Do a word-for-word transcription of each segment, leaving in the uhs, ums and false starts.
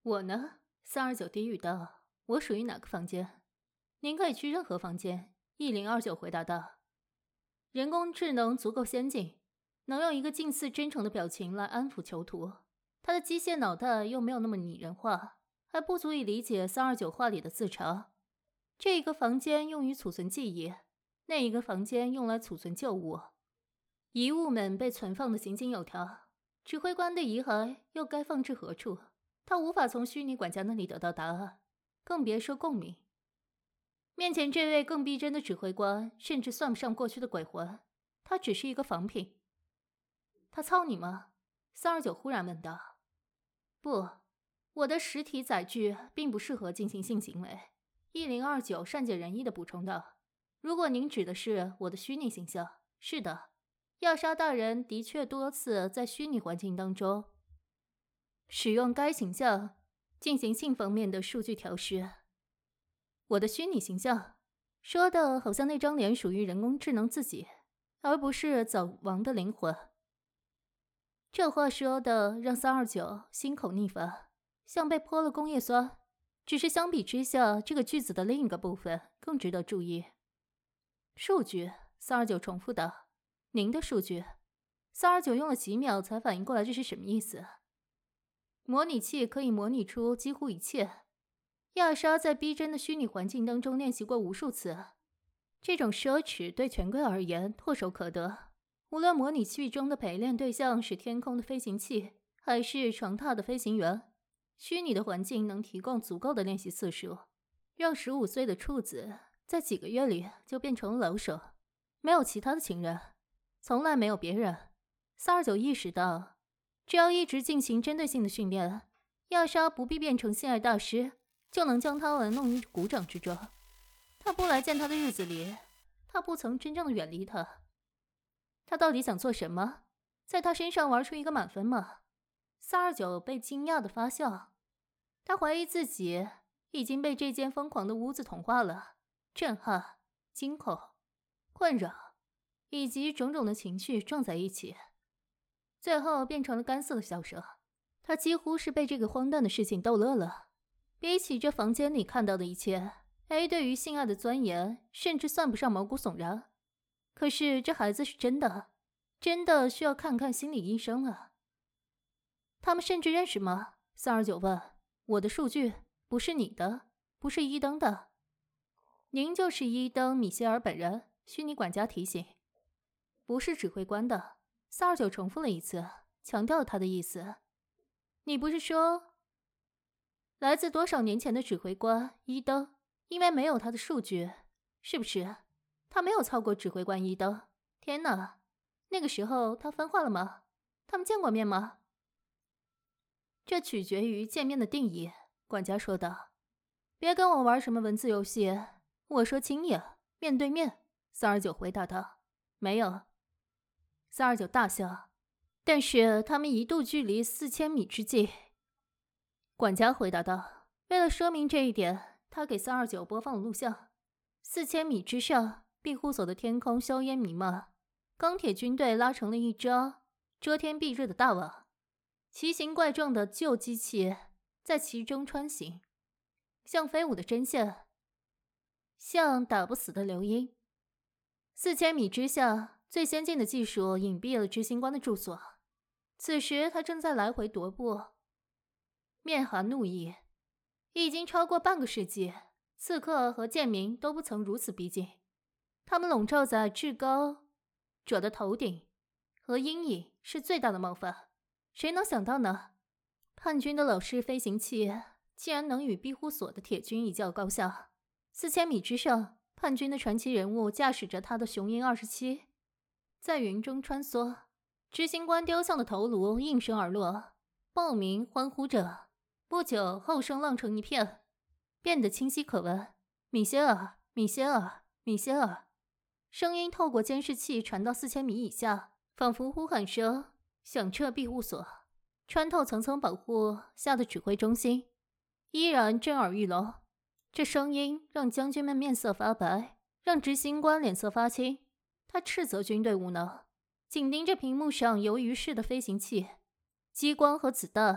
我呢？三二九低语道，我属于哪个房间？您可以去任何房间。一零二九回答道。人工智能足够先进，能用一个近似真诚的表情来安抚囚徒，他的机械脑袋又没有那么拟人化，还不足以理解三二九话里的自嘲。这一个房间用于储存记忆，那一个房间用来储存旧物，遗物们被存放得井井有条，指挥官的遗骸又该放置何处？他无法从虚拟管家那里得到答案，更别说共鸣。面前这位更逼真的指挥官甚至算不上过去的鬼魂，他只是一个仿品。他操你吗？三二九忽然问道。不，我的实体载具并不适合进行性行为。一零二九善解人意地补充道。如果您指的是我的虚拟形象，是的，亚莎大人的确多次在虚拟环境当中使用该形象进行性方面的数据调试。我的虚拟形象，说的好像那张脸属于人工智能自己，而不是早亡的灵魂。这话说的让三二九心口逆反，像被泼了工业酸。只是相比之下，这个句子的另一个部分更值得注意。数据，三二九重复道。您的数据。三二九用了几秒才反应过来这是什么意思。模拟器可以模拟出几乎一切。亚莎在逼真的虚拟环境当中练习过无数次，这种奢侈对权贵而言唾手可得。无论模拟器中的陪练对象是天空的飞行器，还是床榻的飞行员，虚拟的环境能提供足够的练习次数，让十五岁的处子在几个月里就变成了老手。没有其他的情人，从来没有别人。三二九意识到，只要一直进行针对性的训练，亚莎不必变成性爱大师，就能将他玩弄于股掌之中。他不来见他的日子里，他不曾真正的远离他。他到底想做什么？在他身上玩出一个满分吗？三二九被惊讶的发笑，他怀疑自己已经被这间疯狂的屋子同化了。震撼、惊恐、困扰以及种种的情绪撞在一起，最后变成了干涩的笑声。他几乎是被这个荒诞的事情逗乐了。比起这房间里看到的一切， A 对于性爱的钻研甚至算不上毛骨悚然。可是这孩子是真的，真的需要看看心理医生了。他们甚至认识吗？三二九问。我的数据不是你的，不是伊登的。您就是伊登·米歇尔本人，虚拟管家提醒。不是指挥官的。三二九重复了一次，强调了他的意思。你不是说来自多少年前的指挥官伊登，因为没有他的数据，是不是？他没有操过指挥官伊登。天哪，那个时候他分化了吗？他们见过面吗？这取决于见面的定义，管家说道。别跟我玩什么文字游戏，我说亲眼，面对面。三二九回答道。没有。三二九大笑。但是他们一度距离四千米之近。管家回答道。为了说明这一点，他给三二九播放了录像。四千米之上，庇护所的天空硝烟弥漫，钢铁军队拉成了一张遮天蔽日的大网，奇形怪状的旧机器在其中穿行，像飞舞的针线，像打不死的流鹰。四千米之下，最先进的技术隐蔽了执行官的住所。此时他正在来回踱步，面含怒意。已经超过半个世纪，刺客和贱民都不曾如此逼近。他们笼罩在至高者的头顶，和阴影是最大的冒犯。谁能想到呢？叛军的老式飞行器竟然能与庇护所的铁军一较高下。四千米之上，叛军的传奇人物驾驶着他的雄鹰二十七，在云中穿梭。执行官雕像的头颅应声而落，暴民欢呼着。不久，后声浪成一片，变得清晰可闻。米歇尔，米歇尔，米歇尔。声音透过监视器传到四千米以下，仿佛呼喊声响彻庇护所，穿透层层保护下的指挥中心，依然震耳欲聋。这声音让将军们面色发白，让执行官脸色发青。他斥责军队无能，紧盯着屏幕上游鱼式的飞行器，激光和子弹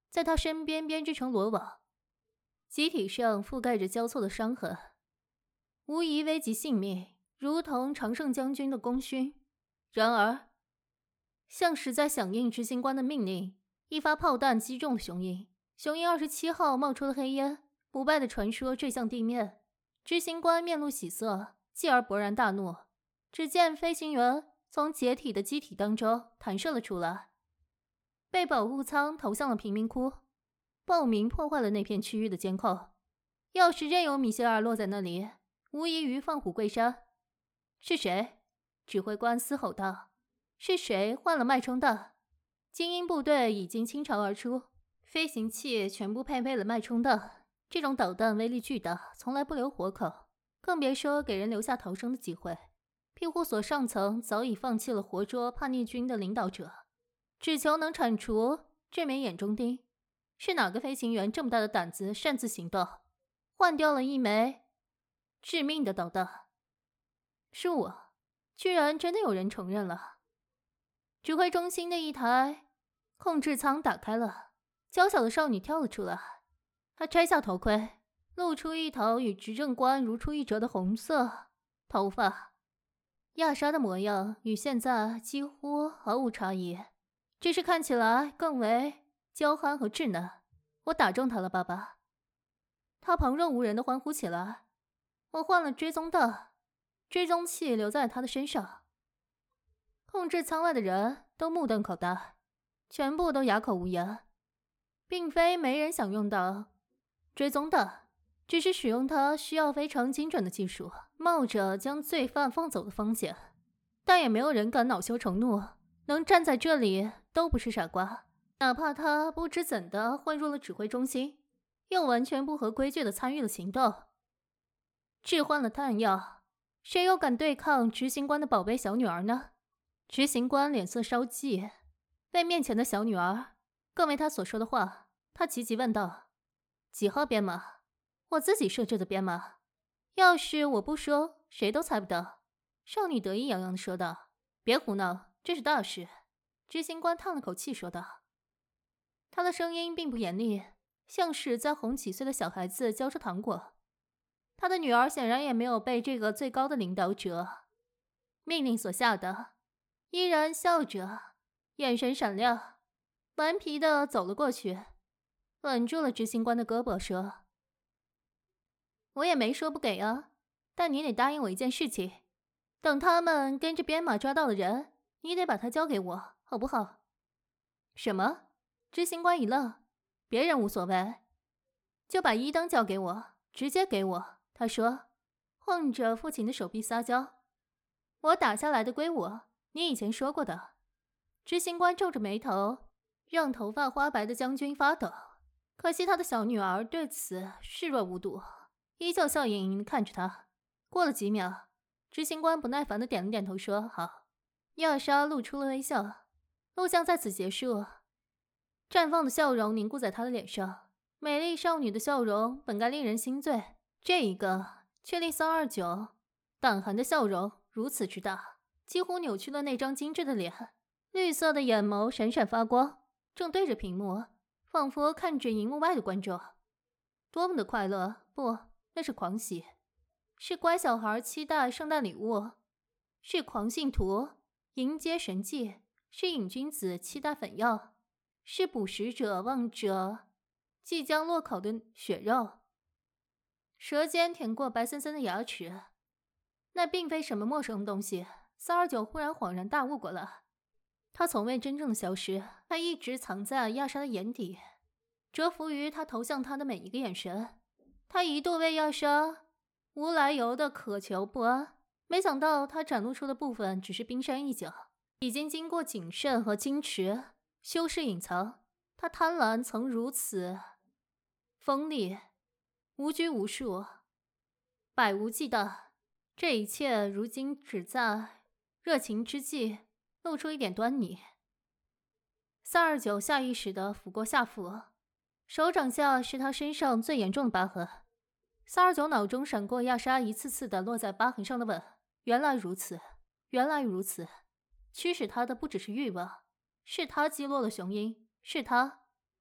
在他身边编织成罗网，机体上覆盖着交错的伤痕，无疑危及性命，如同常胜将军的功勋。然而，像是在响应执行官的命令，一发炮弹击中了雄鹰。雄鹰二十七号冒出了黑烟，不败的传说坠向地面。执行官面露喜色，继而勃然大怒。只见飞行员从解体的机体当中弹射了出来，被保护舱投向了贫民窟。暴民破坏了那片区域的监控，要是任由米歇尔落在那里，无异于放虎归山。是谁？指挥官嘶吼道。是谁换了脉冲弹？精英部队已经倾巢而出，飞行器全部配备了脉冲弹。这种导弹威力巨大，从来不留活口，更别说给人留下逃生的机会。庇护所上层早已放弃了活捉叛逆军的领导者，只求能铲除这枚眼中钉。是哪个飞行员这么大的胆子擅自行动，换掉了一枚致命的导弹？是我，居然真的有人承认了。指挥中心的一台控制舱打开了，娇小的少女跳了出来。她摘下头盔，露出一头与执政官如出一辙的红色头发。亚莎的模样与现在几乎毫无差异，只是看起来更为娇憨和稚嫩。我打中她了，爸爸。她旁若无人地欢呼起来。我换了追踪弹，追踪器留在她的身上。控制舱外的人都目瞪口呆，全部都哑口无言。并非没人想用到追踪弹，只是使用它需要非常精准的技术，冒着将罪犯放走的风险。但也没有人敢恼羞成怒，能站在这里都不是傻瓜。哪怕他不知怎的混入了指挥中心，又完全不合规矩的参与了行动，置换了弹药，谁又敢对抗执行官的宝贝小女儿呢？执行官脸色稍霁，为面前的小女儿，更为他所说的话，他急急问道：几号编码？我自己设置的编码，要是我不说，谁都猜不到。少女得意洋洋地说道。别胡闹，这是大事。执行官叹了口气说道。他的声音并不严厉，像是在哄几岁的小孩子嚼着糖果。他的女儿显然也没有被这个最高的领导者命令所吓的，依然笑着，眼神闪亮，顽皮地走了过去，吻住了执行官的胳膊，说：我也没说不给啊，但你得答应我一件事情，等他们跟着编码抓到了人，你得把他交给我，好不好？什么？执行官一愣，别人无所谓，就把一灯交给我，直接给我。他说，晃着父亲的手臂撒娇。我打下来的归我，你以前说过的。执行官皱着眉头，让头发花白的将军发抖。可惜他的小女儿对此视若无睹，依旧笑盈盈地看着他。过了几秒，执行官不耐烦地点了点头，说：好。亚莎露出了微笑，录像在此结束。绽放的笑容凝固在她的脸上，美丽少女的笑容本该令人心醉，这一个却令三二九胆寒的笑容如此之大，几乎扭曲了那张精致的脸。绿色的眼眸闪闪发光，正对着屏幕，仿佛看着荧幕外的观众。多么的快乐！不，那是狂喜，是乖小孩期待圣诞礼物，是狂信徒迎接神迹，是瘾君子期待粉药，是捕食者望着即将落口的血肉，舌尖舔过白森森的牙齿。那并非什么陌生的东西。三二九忽然恍然大悟过来，他从未真正的消失，他一直藏在亚莎的眼底，蛰伏于他投向他的每一个眼神。他一度为亚莎无来由的渴求不安，没想到他展露出的部分只是冰山一角，已经经过谨慎和矜持修饰隐藏。他贪婪曾如此锋利，无拘无束，百无忌惮。这一切如今只在热情之际露出一点端倪。三二九下意识地抚过下腹，手掌下是他身上最严重的疤痕。三二九脑中闪过亚莎一次次的落在疤痕上的吻，原来如此，原来如此。驱使他的不只是欲望，是他击落了雄鹰，是他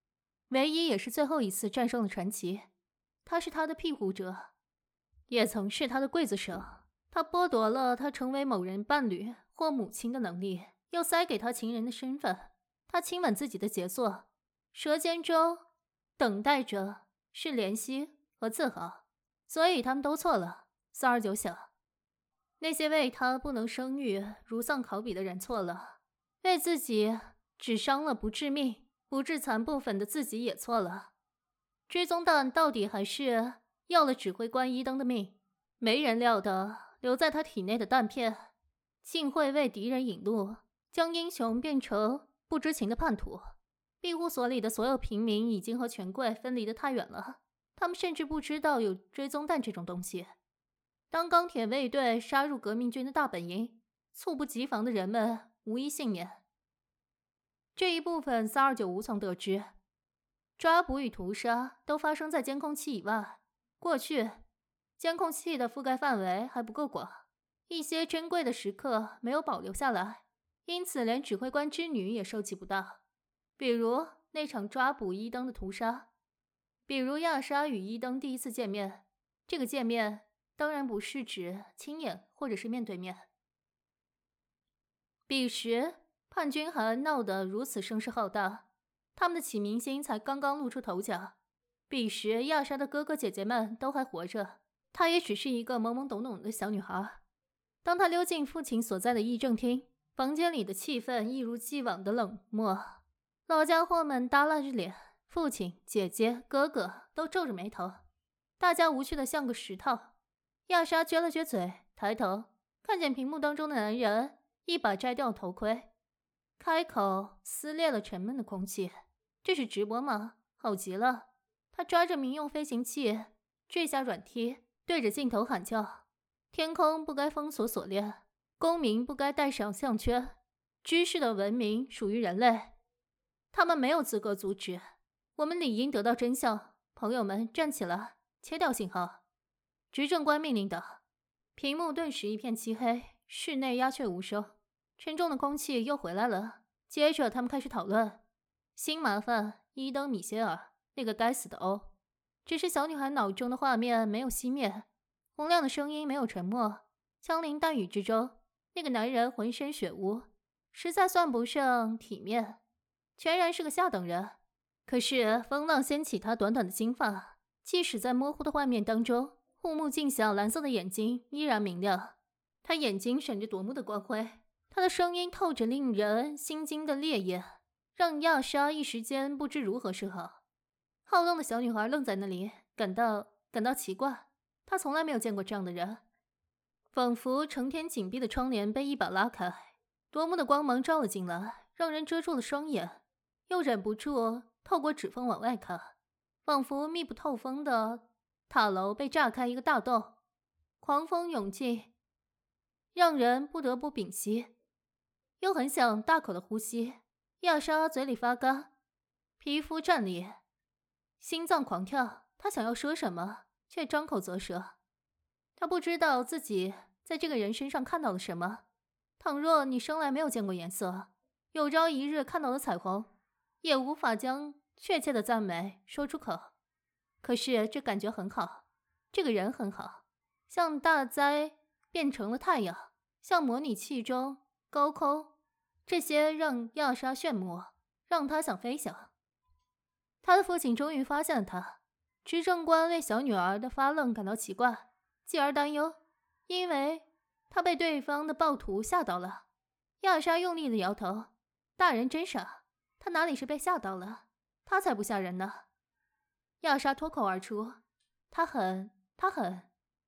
唯一也是最后一次战胜了传奇。他是他的庇护者，也曾是他的刽子手。他剥夺了他成为某人伴侣或母亲的能力，又塞给他情人的身份。他亲吻自己的杰作，舌尖中等待着是怜惜和自豪。所以他们都错了，四二九想。那些为他不能生育如丧考妣的人错了，为自己只伤了不致命不致残部分的自己也错了。追踪弹到底还是要了指挥官伊登的命。没人料到留在他体内的弹片竟会为敌人引路，将英雄变成不知情的叛徒。庇护所里的所有平民已经和权贵分离得太远了，他们甚至不知道有追踪弹这种东西。当钢铁卫队杀入革命军的大本营，猝不及防的人们无一幸免。这一部分三二九无从得知。抓捕与屠杀都发生在监控器以外。过去监控器的覆盖范围还不够广，一些珍贵的时刻没有保留下来，因此连指挥官之女也收集不到。比如那场抓捕伊登的屠杀，比如亚莎与伊登第一次见面。这个见面当然不是指亲眼或者是面对面。彼时叛军还闹得如此声势浩大，他们的启明星才刚刚露出头角。彼时亚莎的哥哥姐姐们都还活着，她也只是一个懵懵懂懂的小女孩。当她溜进父亲所在的议政厅，房间里的气氛一如既往的冷漠。老家伙们耷拉着脸，父亲、姐姐、哥哥都皱着眉头，大家无趣的像个石头。亚莎撅了撅嘴，抬头看见屏幕当中的男人一把摘掉头盔，开口撕裂了沉闷的空气。这是直播吗？好极了。他抓着民用飞行器坠下软梯，对着镜头喊叫：天空不该封锁锁链，公民不该戴上项圈，知识的文明属于人类，他们没有资格阻止，我们理应得到真相。朋友们，站起来，切掉信号。执政官命令道。屏幕顿时一片漆黑，室内鸦雀无声，沉重的空气又回来了。接着他们开始讨论新麻烦伊登米歇尔，那个该死的欧。只是小女孩脑中的画面没有熄灭，洪亮的声音没有沉默，枪林弹雨之中，那个男人浑身血污，实在算不上体面，全然是个下等人。可是风浪掀起他短短的金发，即使在模糊的画面当中，护目镜下蓝色的眼睛依然明亮，他眼睛闪着夺目的光辉，他的声音透着令人心惊的烈焰，让亚莎一时间不知如何是好。好动的小女孩愣在那里，感到感到奇怪，她从来没有见过这样的人。仿佛成天紧闭的窗帘被一把拉开，夺目的光芒照了进来，让人遮住了双眼，又忍不住透过指缝往外看，仿佛密不透风的塔楼被炸开一个大洞，狂风涌进，让人不得不屏息，又很想大口的呼吸。亚莎嘴里发干，皮肤战栗，心脏狂跳，她想要说什么，却张口啧舌。她不知道自己在这个人身上看到了什么。倘若你生来没有见过颜色，有朝一日看到了彩虹，也无法将确切的赞美说出口。可是这感觉很好，这个人很好，像大灾变成了太阳，像模拟器中高空，这些让亚莎炫目，让她想飞翔。他的父亲终于发现了他。执政官为小女儿的发愣感到奇怪，继而担忧，因为他被对方的暴徒吓到了。亚莎用力的摇头，大人真傻，他哪里是被吓到了，他才不吓人呢。亚莎脱口而出，他很他很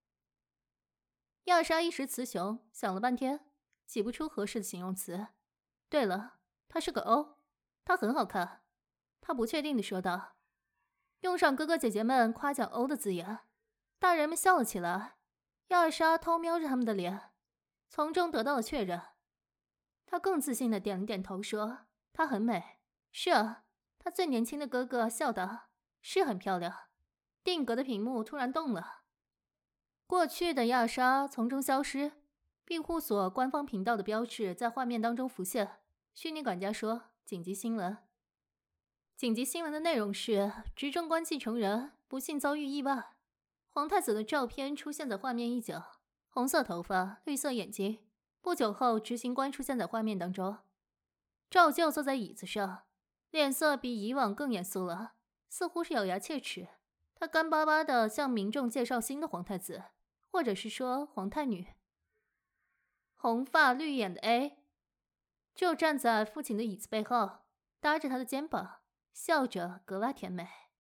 亚莎一时词穷，想了半天挤不出合适的形容词。对了，他是个欧，他很好看。他不确定地说道，用上哥哥姐姐们夸奖欧的字眼。大人们笑了起来。亚莎偷瞄着他们的脸，从中得到了确认。他更自信地点了点头，说她很美。是啊，他最年轻的哥哥笑道，是很漂亮。定格的屏幕突然动了，过去的亚莎从中消失，庇护所官方频道的标志在画面当中浮现。虚拟管家说，紧急新闻。 紧急新闻的内容是：执政官继承人不幸遭遇意外。皇太子的照片出现在画面一角，红色头发，绿色眼睛。不久后，执行官出现在画面当中。照旧坐在椅子上，脸色比以往更严肃了，似乎是咬牙切齿。他干巴巴地向民众介绍新的皇太子，或者是说皇太女。红发绿眼的 A 就站在父亲的椅子背后，搭着他的肩膀，笑着格外甜美。